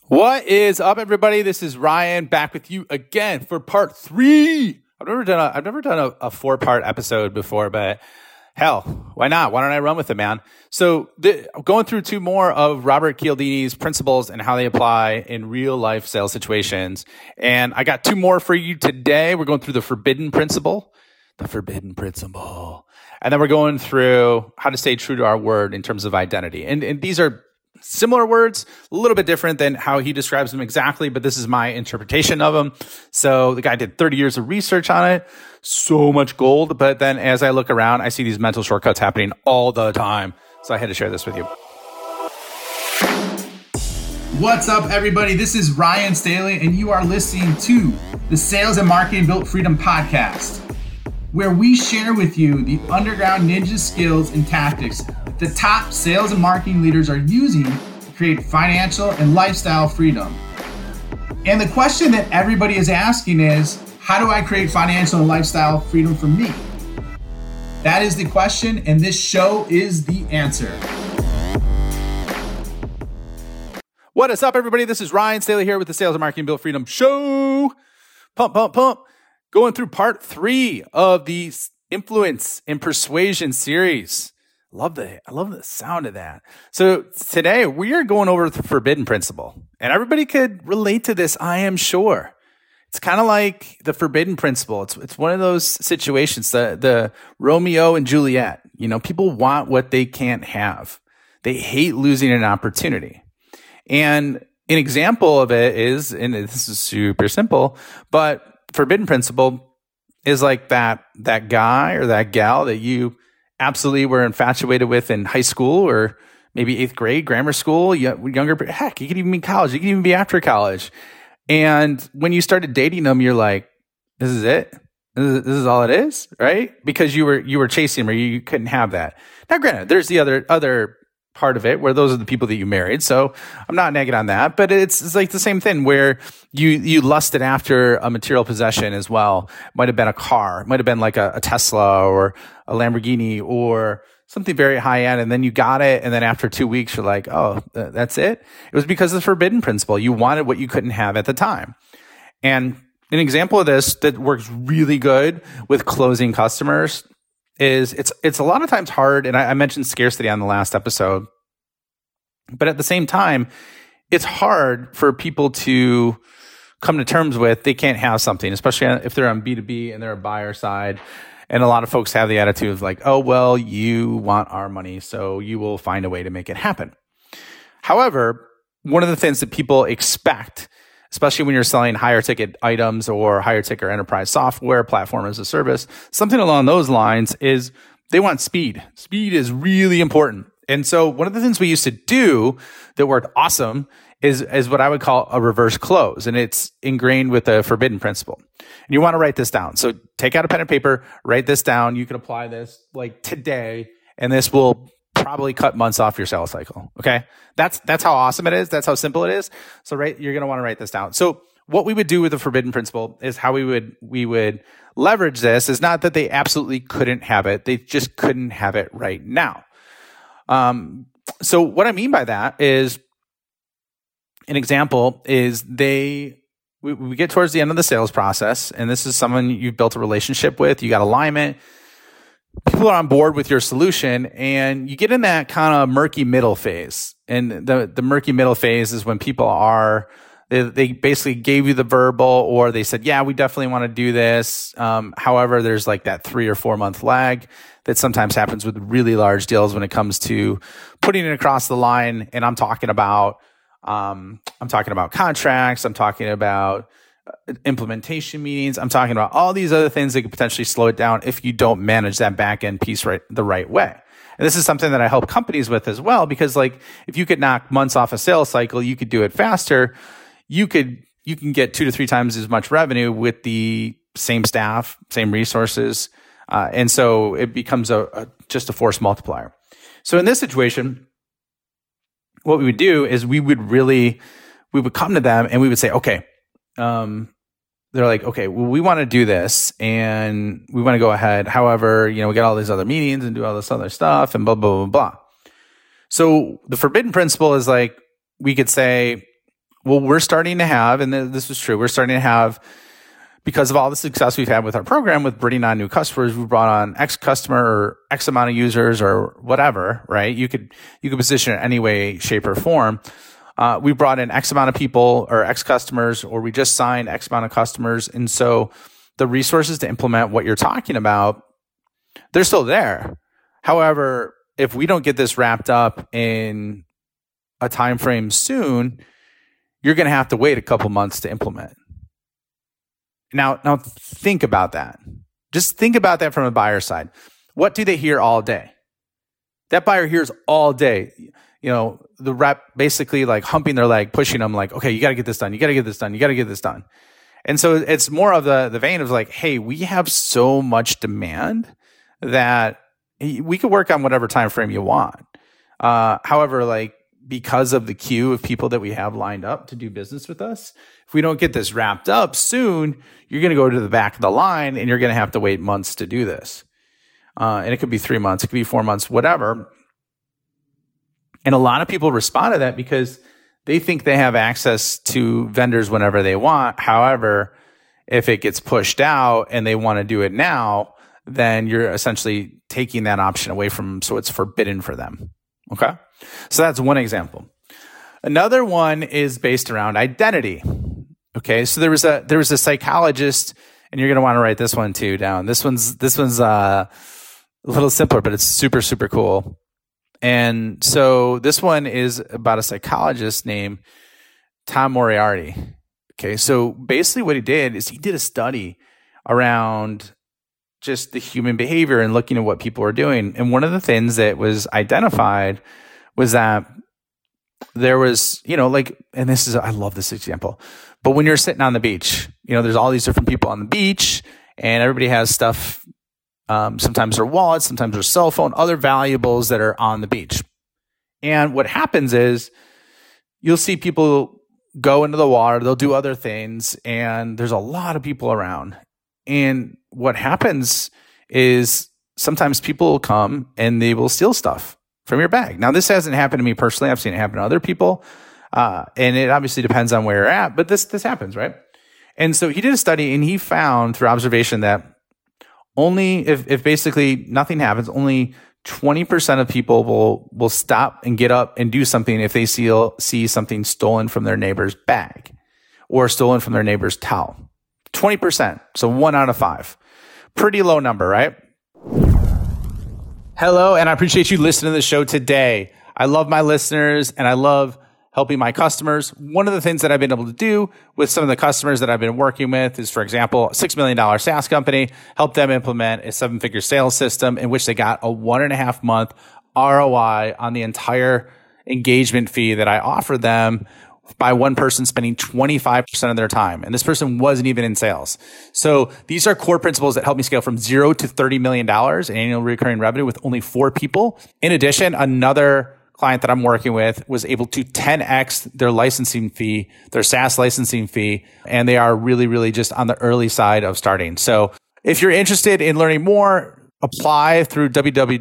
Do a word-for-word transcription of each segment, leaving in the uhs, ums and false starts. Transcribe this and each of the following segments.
What is up, everybody? This is Ryan back with you again for part three. I've never done a, I've never done a, a four part episode before, but hell, why not? Why don't I run with it, man? So the, going through two more of Robert Cialdini's principles and how they apply in real life sales situations. And I got two more for you today. We're going through the forbidden principle, the forbidden principle. And then we're going through how to stay true to our word in terms of identity. And, and these are similar words, a little bit different than how he describes them exactly, but this is my interpretation of them. So the guy did thirty years of research on it, so much gold. But then as I look around, I see these mental shortcuts happening all the time. So I had to share this with you. What's up, everybody? This is Ryan Staley, and you are listening to the Sales and Marketing Built Freedom podcast, where we share with you the underground ninja skills and tactics the top sales and marketing leaders are using to create financial and lifestyle freedom. And the question that everybody is asking is, how do I create financial and lifestyle freedom for me? That is the question, and this show is the answer. What is up, everybody? This is Ryan Staley here with the Sales and Marketing Built Freedom show. Pump, pump, pump. Going through part three of the influence and persuasion series. Love the, I love the sound of that. So today we are going over the forbidden principle, and everybody could relate to this, I am sure. It's kind of like the forbidden principle. It's it's one of those situations, the the Romeo and Juliet. You know, people want what they can't have. They hate losing an opportunity. And an example of it is, and this is super simple, but forbidden principle is like that that guy or that gal that you absolutely were infatuated with in high school or maybe eighth grade, grammar school, younger, heck, you could even be in college. You could even be after college. And when you started dating them, you're like, this is it. This is, this is all it is, right? Because you were, you were chasing them or you couldn't have that. Now, granted, there's the other, other part of it where those are the people that you married. So I'm not negative on that, but it's, it's like the same thing where you, you lusted after a material possession as well. Might have been a car, might have been like a, a Tesla or a Lamborghini or something very high end. And then you got it. And then after two weeks, you're like, oh, th- that's it. It was because of the forbidden principle. You wanted what you couldn't have at the time. And an example of this that works really good with closing customers is it's it's a lot of times hard, and I, I mentioned scarcity on the last episode, but at the same time, it's hard for people to come to terms with they can't have something, especially if they're on B two B and they're a buyer side. And a lot of folks have the attitude of like, oh, well, you want our money, so you will find a way to make it happen. However, one of the things that people expect, especially when you're selling higher ticket items or higher ticket enterprise software, platform as a service, something along those lines is they want speed. Speed is really important. And so one of the things we used to do that worked awesome is, is what I would call a reverse close. And it's ingrained with the forbidden principle. And you want to write this down. So take out a pen and paper, write this down. You can apply this like today, and this will probably cut months off your sales cycle. Okay. That's, that's how awesome it is. That's how simple it is. So right, you're going to want to write this down. So what we would do with the forbidden principle is how we would, we would leverage this is not that they absolutely couldn't have it. They just couldn't have it right now. Um, so what I mean by that is an example is they, we, we get towards the end of the sales process, and this is someone you've built a relationship with, you got alignment, people are on board with your solution, and you get in that kind of murky middle phase. And the, the murky middle phase is when people are, they, they basically gave you the verbal, or they said, yeah, we definitely want to do this. Um, however, there's like that three or four month lag that sometimes happens with really large deals when it comes to putting it across the line. And I'm talking about, um, I'm talking about contracts. I'm talking about implementation meetings. I'm talking about all these other things that could potentially slow it down if you don't manage that back end piece right the right way. And this is something that I help companies with as well, because like if you could knock months off a sales cycle, you could do it faster. You could you can get two to three times as much revenue with the same staff, same resources, uh, and so it becomes a, a just a force multiplier. So in this situation, what we would do is we would really we would come to them and we would say, okay. Um, they're like, okay, well, we want to do this and we want to go ahead. However, you know, we got all these other meetings and do all this other stuff and blah, blah, blah, blah. So the forbidden principle is like, we could say, well, we're starting to have, and this is true, we're starting to have, because of all the success we've had with our program, with bringing on new customers, we brought on X customer or X amount of users or whatever, right? You could, you could position it any way, shape, or form. Uh, we brought in X amount of people or X customers, or we just signed X amount of customers. And so the resources to implement what you're talking about, they're still there. However, if we don't get this wrapped up in a time frame soon, you're going to have to wait a couple months to implement. Now, now think about that. Just think about that from a buyer side. What do they hear all day? That buyer hears all day, you know, the rep basically like humping their leg, pushing them like, okay, you got to get this done. You got to get this done. You got to get this done. And so it's more of the, the vein of like, hey, we have so much demand that we could work on whatever time frame you want. Uh, however, like, because of the queue of people that we have lined up to do business with us, if we don't get this wrapped up soon, you're going to go to the back of the line and you're going to have to wait months to do this. Uh, and it could be three months, it could be four months, whatever. And a lot of people respond to that because they think they have access to vendors whenever they want. However, if it gets pushed out and they want to do it now, then you're essentially taking that option away from them. So it's forbidden for them. Okay. So that's one example. Another one is based around identity. Okay. So there was a, there was a psychologist, and you're going to want to write this one too down. This one's, this one's uh, a little simpler, but it's super, super cool. And so this one is about a psychologist named Tom Moriarty. Okay. So basically what he did is he did a study around just the human behavior and looking at what people are doing. And one of the things that was identified was that there was, you know, like, and this is, I love this example, but when you're sitting on the beach, you know, there's all these different people on the beach and everybody has stuff. Um, sometimes their wallets, sometimes their cell phone, other valuables that are on the beach. And what happens is you'll see people go into the water, they'll do other things, and there's a lot of people around. And what happens is sometimes people will come and they will steal stuff from your bag. Now, this hasn't happened to me personally. I've seen it happen to other people. Uh, and it obviously depends on where you're at, but this, this happens, right? And so he did a study and he found through observation that only if, if basically nothing happens, only twenty percent of people will, will stop and get up and do something if they see, see something stolen from their neighbor's bag or stolen from their neighbor's towel. twenty percent. So one out of five. Pretty low number, right? Hello, and I appreciate you listening to the show today. I love my listeners and I love helping my customers. One of the things that I've been able to do with some of the customers that I've been working with is, for example, a six million dollars SaaS company, help them implement a seven-figure sales system in which they got a one and a half month R O I on the entire engagement fee that I offered them by one person spending twenty-five percent of their time. And this person wasn't even in sales. So these are core principles that help me scale from zero to thirty million dollars in annual recurring revenue with only four people. In addition, another client that I'm working with was able to ten X their licensing fee, their SaaS licensing fee, and they are really, really just on the early side of starting. So if you're interested in learning more, apply through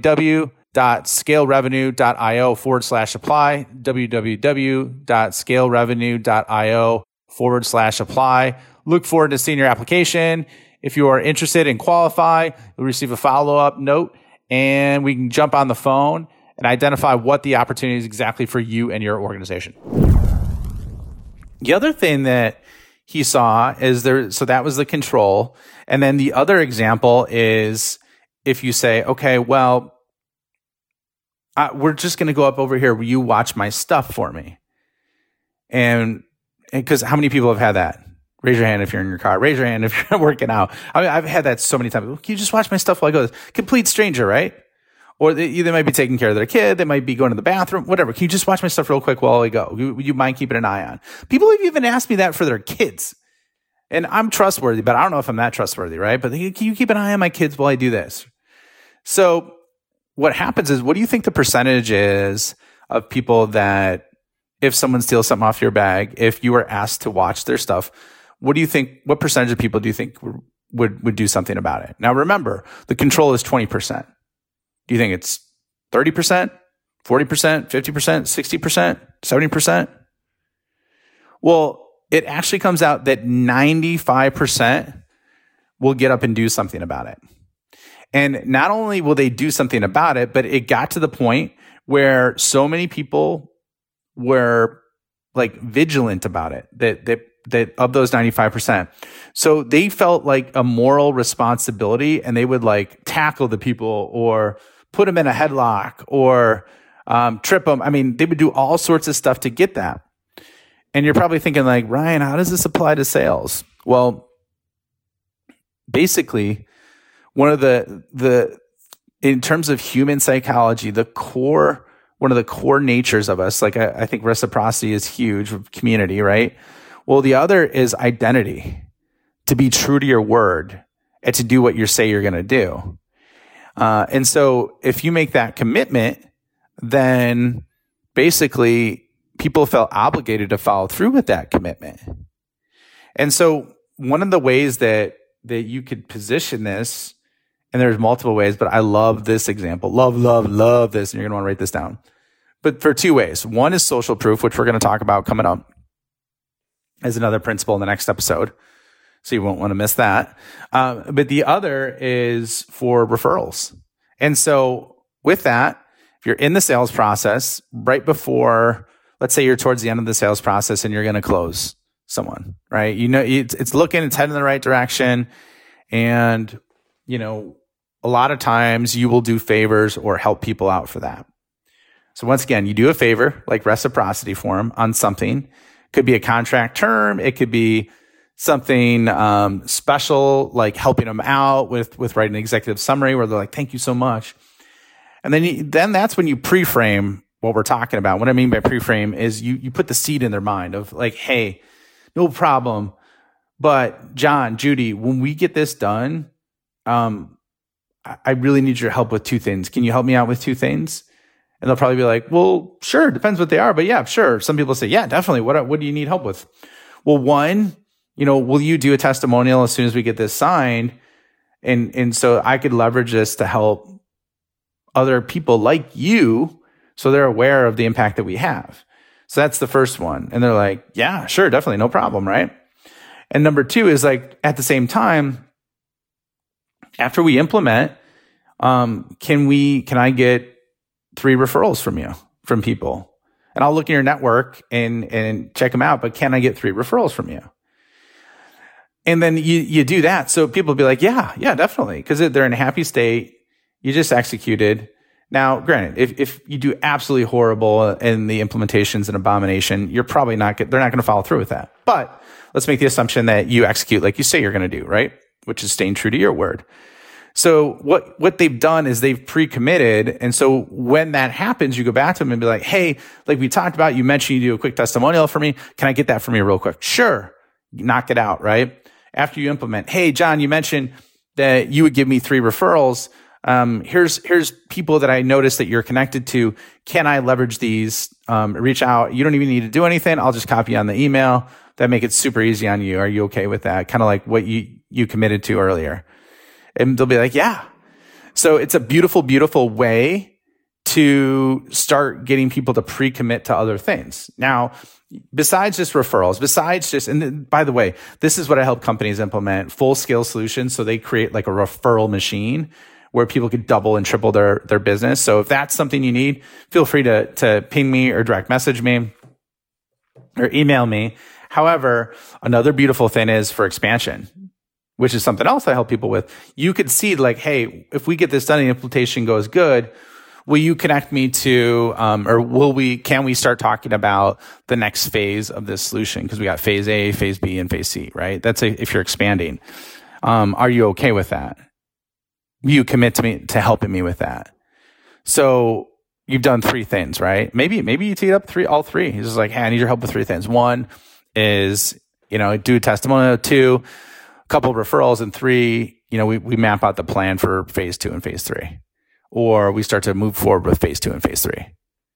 www.scalerevenue.io forward slash apply, www.scalerevenue.io forward slash apply. Look forward to seeing your application. If you are interested and qualify, you'll receive a follow-up note and we can jump on the phone and identify what the opportunity is exactly for you and your organization. The other thing that he saw is there, so that was the control. And then the other example is if you say, okay, well, I, we're just going to go up over here. Will you watch my stuff for me? And because how many people have had that? Raise your hand if you're in your car. Raise your hand if you're working out. I mean, I've had that so many times. Can you just watch my stuff while I go? Complete stranger, right? Or they, they might be taking care of their kid. They might be going to the bathroom, whatever. Can you just watch my stuff real quick while I go? Would you mind keeping an eye on? People have even asked me that for their kids. And I'm trustworthy, but I don't know if I'm that trustworthy, right? But they, can you keep an eye on my kids while I do this? So what happens is, what do you think the percentage is of people that if someone steals something off your bag, if you were asked to watch their stuff, what do you think, what percentage of people do you think would, would, would do something about it? Now remember, the control is twenty percent. Do you think it's thirty percent, forty percent, fifty percent, sixty percent, seventy percent? Well, it actually comes out that ninety-five percent will get up and do something about it. And not only will they do something about it, but it got to the point where so many people were like vigilant about it, that that that of those ninety-five percent. So they felt like a moral responsibility, and they would like tackle the people or put them in a headlock or um, trip them. I mean, they would do all sorts of stuff to get that. And you're probably thinking like, Ryan, how does this apply to sales? Well, basically, one of the, the, in terms of human psychology, the core, one of the core natures of us, like I, I think reciprocity is huge, community, right? Well, the other is identity, to be true to your word and to do what you say you're going to do. Uh, and so if you make that commitment, then basically people felt obligated to follow through with that commitment. And so one of the ways that, that you could position this, and there's multiple ways, but I love this example. Love, love, love this. And you're going to want to write this down. But for two ways. One is social proof, which we're going to talk about coming up as another principle in the next episode. So you won't want to miss that. Um, but the other is for referrals. And so with that, if you're in the sales process, right before, let's say you're towards the end of the sales process and you're going to close someone, right? You know, it's, it's looking, it's heading in the right direction. And, you know, a lot of times you will do favors or help people out for that. So once again, you do a favor, like reciprocity for them on something. Could be a contract term. It could be something um, special, like helping them out with, with writing an executive summary where they're like, thank you so much. And then, you, then that's when you pre-frame what we're talking about. What I mean by pre-frame is you, you put the seed in their mind of like, hey, no problem. But John, Judy, when we get this done, um, I, I really need your help with two things. Can you help me out with two things? And they'll probably be like, well, sure. Depends what they are. But yeah, sure. Some people say, yeah, definitely. What, what do you need help with? Well, one, you know, will you do a testimonial as soon as we get this signed? And, and so I could leverage this to help other people like you so they're aware of the impact that we have. So that's the first one. And they're like, yeah, sure, definitely. No problem. Right. And number two is like, at the same time, after we implement, um, can we, can I get three referrals from you, from people? And I'll look in your network and, and check them out, but can I get three referrals from you? And then you, you do that. So people will be like, yeah, yeah, definitely. Cause they're in a happy state. You just executed. Now, granted, if, if you do absolutely horrible in the implementation's an abomination, you're probably not, they're not going to follow through with that. But let's make the assumption that you execute like you say you're going to do, right? Which is staying true to your word. So what, what they've done is they've pre-committed. And so when that happens, you go back to them and be like, hey, like we talked about, you mentioned you do a quick testimonial for me. Can I get that from you real quick? Sure. Knock it out, right? After you implement, hey, John, you mentioned that you would give me three referrals. Um, here's, here's people that I noticed that you're connected to. Can I leverage these? Um, reach out. You don't even need to do anything. I'll just copy on the email. That make it super easy on you. Are you okay with that? Kind of like what you, you committed to earlier. And they'll be like, yeah. So it's a beautiful, beautiful way to start getting people to pre-commit to other things. Now, besides just referrals, besides just, and then, by the way, this is what I help companies implement, full scale solutions. So they create like a referral machine where people could double and triple their, their business. So if that's something you need, feel free to, to ping me or direct message me or email me. However, another beautiful thing is for expansion, which is something else I help people with. You could see like, hey, if we get this done and the implementation goes good, will you connect me to, um, or will we, can we start talking about the next phase of this solution? Because we got phase A, phase B, and phase C, right? That's a, if you're expanding. Um, are you okay with that? Will you commit to me, to helping me with that? So you've done three things, right? Maybe, maybe you teed up three, all three. He's just like, hey, I need your help with three things. One is, you know, do a testimonial. Two, a couple of referrals. And three, you know, we, we map out the plan for phase two and phase three. Or we start to move forward with phase two and phase three.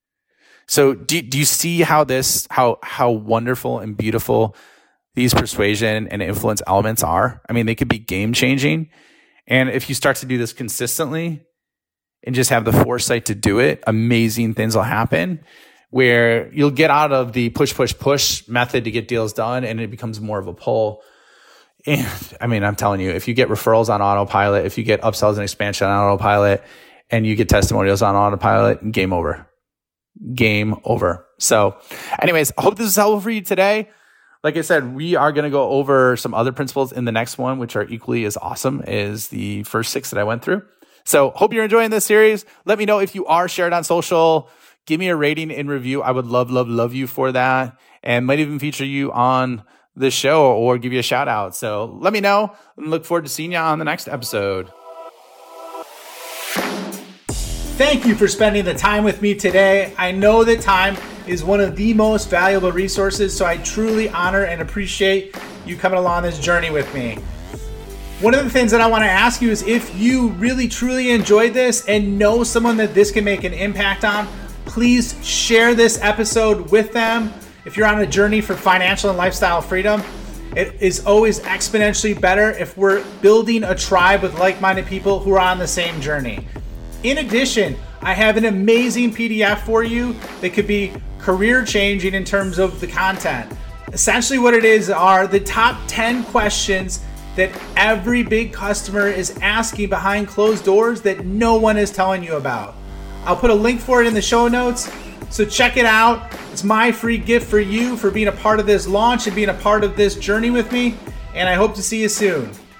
So do, do you see how this, how, how wonderful and beautiful these persuasion and influence elements are? I mean, they could be game changing. And if you start to do this consistently and just have the foresight to do it, amazing things will happen. where you'll get out of the push, push, push method to get deals done, and it becomes more of a pull. And I mean, I'm telling you, if you get referrals on autopilot, if you get upsells and expansion on autopilot, and you get testimonials on autopilot, game over. Game over. So anyways, I hope this is helpful for you today. Like I said, we are going to go over some other principles in the next one, which are equally as awesome as the first six that I went through. So hope you're enjoying this series. Let me know if you are. Share it on social. Give me a rating and review. I would love, love, love you for that. And might even feature you on the show or give you a shout out. So let me know and look forward to seeing you on the next episode. Thank you for spending the time with me today. I know that time is one of the most valuable resources, so I truly honor and appreciate you coming along this journey with me. One of the things that I want to ask you is if you really truly enjoyed this and know someone that this can make an impact on, please share this episode with them. If you're on a journey for financial and lifestyle freedom, it is always exponentially better if we're building a tribe with like-minded people who are on the same journey. In addition, I have an amazing P D F for you that could be career changing in terms of the content. Essentially what it is are the top ten questions that every big customer is asking behind closed doors that no one is telling you about. I'll put a link for it in the show notes, so check it out. It's my free gift for you for being a part of this launch and being a part of this journey with me, and I hope to see you soon.